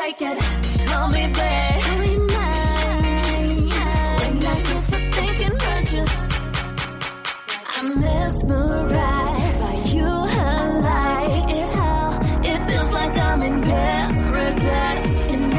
like it. Call me back. Call me mine. When I get to thinking about you, I'm mesmerized by you. I like it how it feels like I'm in paradise. And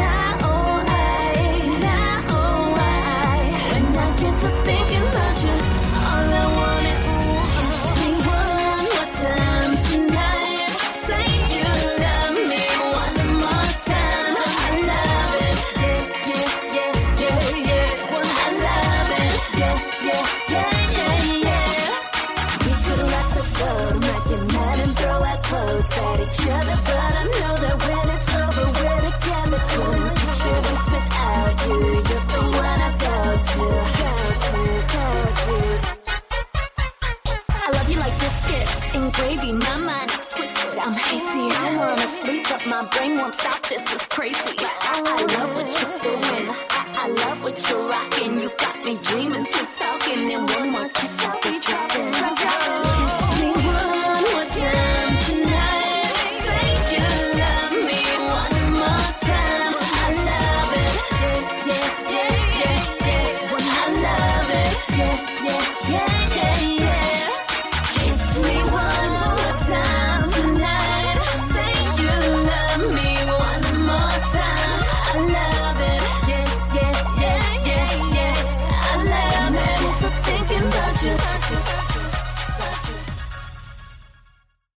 when I get to thinking about you, all I want is one more time tonight. Say you love me one more time. I love it, yeah, yeah, yeah, yeah, yeah. I love it, yeah, yeah, yeah, yeah, yeah. We could rock the boat, make it mad and throw our clothes at each other, but I know that when it's over, we're together. Couldn't picture this without you. You're the one I go to. I love you like biscuits and gravy. My mind is twisted. I'm hazy. I wanna sleep, but my brain won't stop. This is crazy. I love what you're doing. I love what you're rocking. You got me dreaming. Sleep